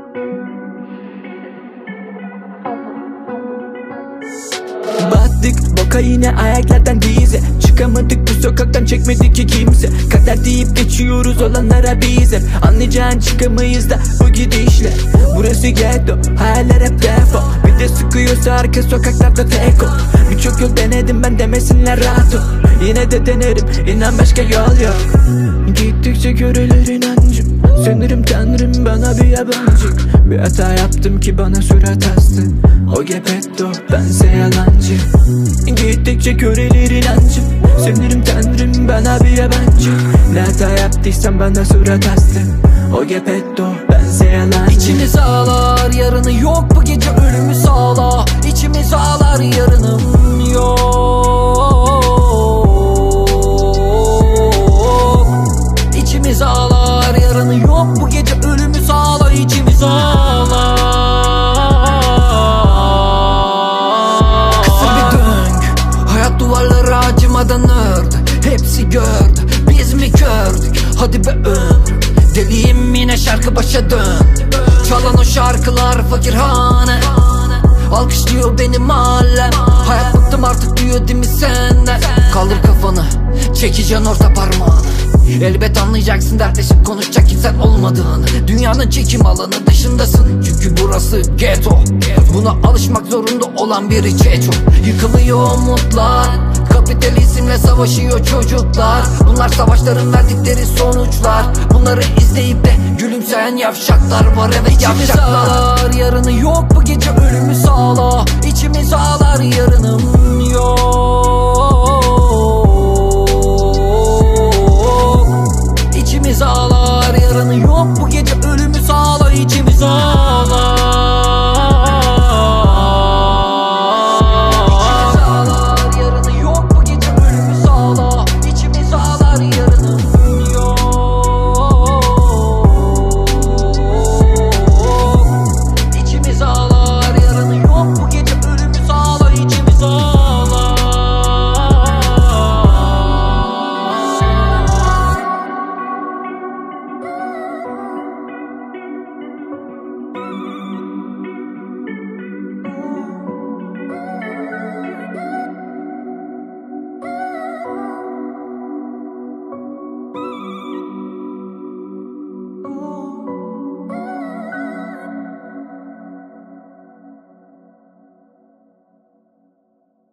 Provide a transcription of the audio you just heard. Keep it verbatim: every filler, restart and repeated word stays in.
Battık boka yine ayaklardan dize. Çıkamadık bu sokaktan, çekmedi ki kimse. Kader deyip geçiyoruz olanlara biz hep. Anlayacağın çıkamayız da bu gidişle. Burası ghetto, hayaller hep defo. Bir de sıkıyorsa arka sokaklarda tek ol. Birçok yol denedim ben, demesinler rahat ol. Yine de denerim, inan başka yol yok. Gittikçe görülür inancım. Sanırım tanrım bana bir yabancı. Bir hata yaptım ki bana surat astı. O gepetto, bense yalancı. Gittikçe körelir inancım. Sanırım tanrım bana bir yabancı. Ne hata yaptıysam bana surat astı. O gepetto, bense yalancı. İçimiz ağlar, yarını yok, bu gece ölümü sağla. İçimiz ağlar, yarınım yok. İçimiz ağlar, yarını yok, bu gece ölümü sağla. İçimiz ağlar. Kısa bir döngü, hayat duvarları acımadan ördü. Hepsi gördü, biz mi gördük? Hadi be ömrüm, deliyim yine şarkı başa dön. Çalan o şarkılar fakirhane, alkışlıyor benim mahallem. Hayat bıktım artık diyor değil mi senden? Kaldır kafanı, çekeceksin orta parmağını. Elbet anlayacaksın, dertleşip konuşacak kimsen olmadığını. Dünyanın çekim alanı dışındasın, çünkü burası ghetto. Buna alışmak zorunda olan biri çeço. Yıkılıyor umutlar, kapitalizmle savaşıyor çocuklar. Bunlar savaşların verdikleri sonuçlar. Bunları izleyip de gülümseyen yavşaklar var, evet yavşaklar. İçimiz ağlar, yarını yok, bu gece ölümü sağla. İçimiz ağlar, yarınım yok. İçimiz ağlar, yarını yok,